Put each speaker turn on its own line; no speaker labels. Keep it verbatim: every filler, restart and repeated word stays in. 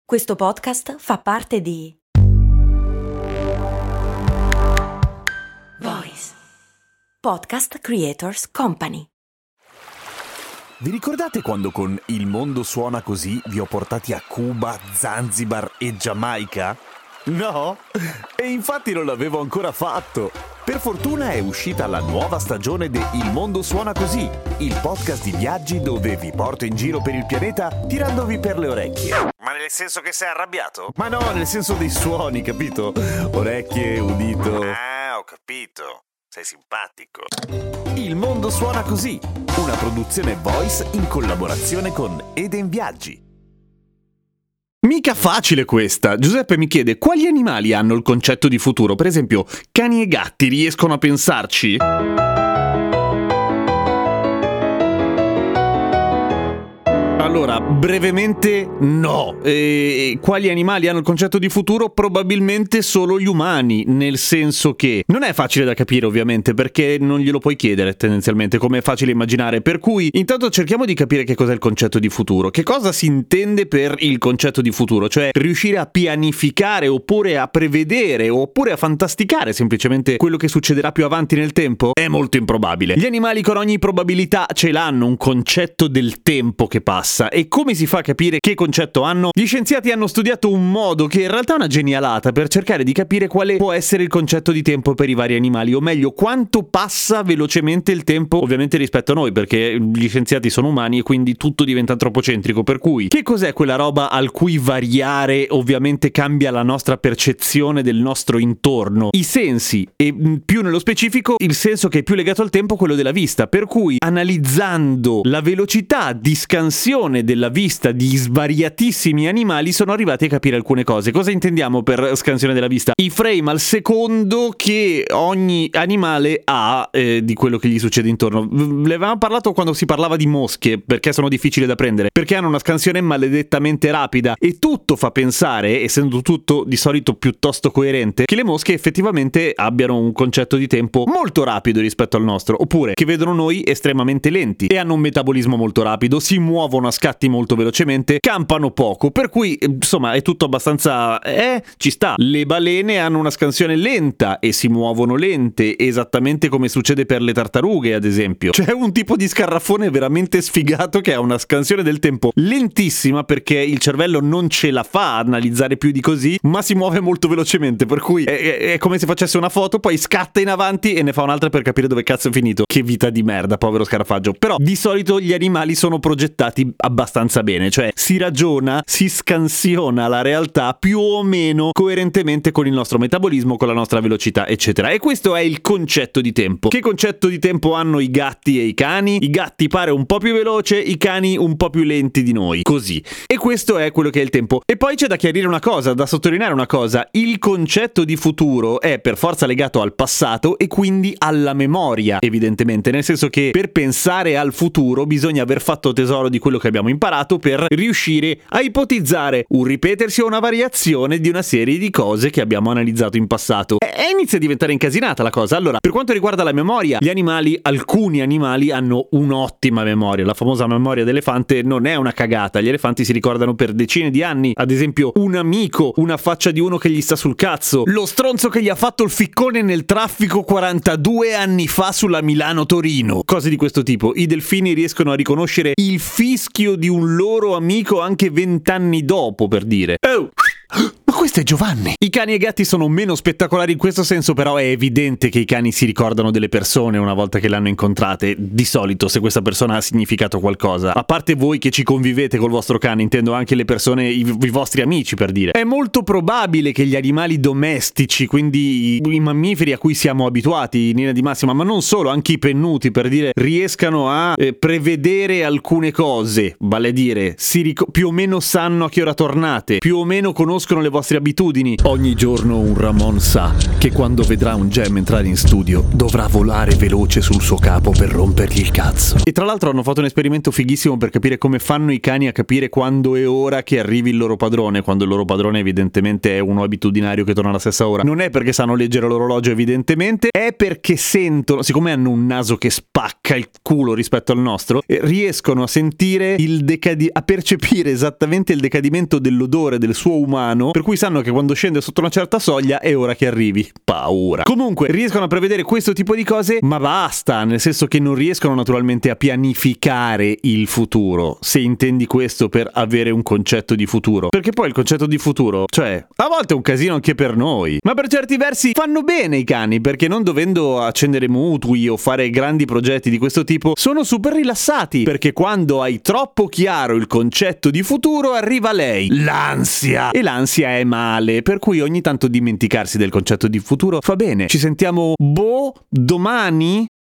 Questo podcast fa parte di Voice Podcast Creators Company.
Vi ricordate quando con Il mondo suona così vi ho portati a Cuba, Zanzibar e Giamaica? No? E infatti non l'avevo ancora fatto. Per fortuna è uscita la nuova stagione di Il mondo suona così, il podcast di viaggi dove vi porto in giro per il pianeta tirandovi per le orecchie. Ma nel senso che sei arrabbiato? Ma no, nel senso dei suoni, capito? Orecchie, udito. Ah, ho capito. Sei simpatico. Il mondo suona così, una produzione Voice in collaborazione con Eden Viaggi.
Mica facile questa. Giuseppe mi chiede quali animali hanno il concetto di futuro. Per esempio, cani e gatti riescono a pensarci? Allora, brevemente no. E quali animali hanno il concetto di futuro? Probabilmente solo gli umani, nel senso che non è facile da capire ovviamente, perché non glielo puoi chiedere tendenzialmente, come è facile immaginare. Per cui intanto cerchiamo di capire che cos'è il concetto di futuro. Che cosa si intende per il concetto di futuro? Cioè riuscire a pianificare oppure a prevedere oppure a fantasticare semplicemente quello che succederà più avanti nel tempo? È molto improbabile. Gli animali con ogni probabilità ce l'hanno un concetto del tempo che passa. E come si fa a capire che concetto hanno? Gli scienziati hanno studiato un modo che in realtà è una genialata per cercare di capire quale può essere il concetto di tempo per i vari animali, o meglio, quanto passa velocemente il tempo, ovviamente rispetto a noi, perché gli scienziati sono umani e quindi tutto diventa antropocentrico. Per cui, che cos'è quella roba al cui variare ovviamente cambia la nostra percezione del nostro intorno? I sensi, e più nello specifico il senso che è più legato al tempo, quello della vista. Per cui, analizzando la velocità di scansione della vista di svariatissimi animali, sono arrivati a capire alcune cose. Cosa intendiamo per scansione della vista? I frame al secondo che ogni animale ha eh, di quello che gli succede intorno. Ne avevamo parlato quando si parlava di mosche, perché sono difficili da prendere, perché hanno una scansione maledettamente rapida, e tutto fa pensare, essendo tutto di solito piuttosto coerente, che le mosche effettivamente abbiano un concetto di tempo molto rapido rispetto al nostro, oppure che vedono noi estremamente lenti e hanno un metabolismo molto rapido, si muovono a scatti molto velocemente, campano poco, per cui insomma è tutto abbastanza eh ci sta. Le balene hanno una scansione lenta e si muovono lente, esattamente come succede per le tartarughe, ad esempio. C'è un tipo di scarafone veramente sfigato che ha una scansione del tempo lentissima, perché il cervello non ce la fa a analizzare più di così, ma si muove molto velocemente, per cui è, è, è come se facesse una foto, poi scatta in avanti e ne fa un'altra per capire dove cazzo è finito. Che vita di merda, povero scarafaggio. Però di solito gli animali sono progettati abbastanza bene, cioè si ragiona, si scansiona la realtà più o meno coerentemente con il nostro metabolismo, con la nostra velocità, eccetera. E questo è il concetto di tempo. Che concetto di tempo hanno i gatti e i cani? I gatti pare un po' più veloce, i cani un po' più lenti di noi, così. E questo è quello che è il tempo. E poi c'è da chiarire una cosa, da sottolineare una cosa: il concetto di futuro è per forza legato al passato e quindi alla memoria, evidentemente, nel senso che per pensare al futuro bisogna aver fatto tesoro di quello che abbiamo imparato per riuscire a ipotizzare un ripetersi o una variazione di una serie di cose che abbiamo analizzato in passato. E, e inizia a diventare incasinata la cosa. Allora, per quanto riguarda la memoria, gli animali, alcuni animali hanno un'ottima memoria. La famosa memoria d'elefante non è una cagata. Gli elefanti si ricordano per decine di anni, ad esempio, un amico, una faccia di uno che gli sta sul cazzo, lo stronzo che gli ha fatto il ficcone nel traffico quarantadue anni fa sulla Milano-Torino, cose di questo tipo. I delfini riescono a riconoscere il fischio di un loro amico anche vent'anni dopo, per dire. Oh! Ma questo è Giovanni! I cani e i gatti sono meno spettacolari in questo senso, però è evidente che i cani si ricordano delle persone una volta che le hanno incontrate, di solito, se questa persona ha significato qualcosa. A parte voi che ci convivete col vostro cane, intendo anche le persone, i, i vostri amici, per dire. È molto probabile che gli animali domestici, quindi i, i mammiferi a cui siamo abituati in linea di massima, ma non solo, anche i pennuti, per dire, riescano a eh, prevedere alcune cose, vale a dire, si ric- più o meno sanno a che ora tornate, più o meno conoscono le vostre vostre abitudini. Ogni giorno un Ramon sa che quando vedrà un Gem entrare in studio dovrà volare veloce sul suo capo per rompergli il cazzo. E tra l'altro hanno fatto un esperimento fighissimo per capire come fanno i cani a capire quando è ora che arrivi il loro padrone, quando il loro padrone evidentemente è uno abitudinario che torna alla stessa ora. Non è perché sanno leggere l'orologio evidentemente, è perché sentono, siccome hanno un naso che spacca il culo rispetto al nostro, riescono a sentire il decadi- a percepire esattamente il decadimento dell'odore del suo umano, per cui sanno che quando scende sotto una certa soglia è ora che arrivi. Paura. Comunque riescono a prevedere questo tipo di cose, ma basta, nel senso che non riescono naturalmente a pianificare il futuro, se intendi questo per avere un concetto di futuro, perché poi il concetto di futuro, cioè, a volte è un casino anche per noi, ma per certi versi fanno bene i cani, perché non dovendo accendere mutui o fare grandi progetti di questo tipo, sono super rilassati, perché quando hai troppo chiaro il concetto di futuro arriva lei, l'ansia, e l'ansia è male, per cui ogni tanto dimenticarsi del concetto di futuro fa bene. Ci sentiamo boh domani?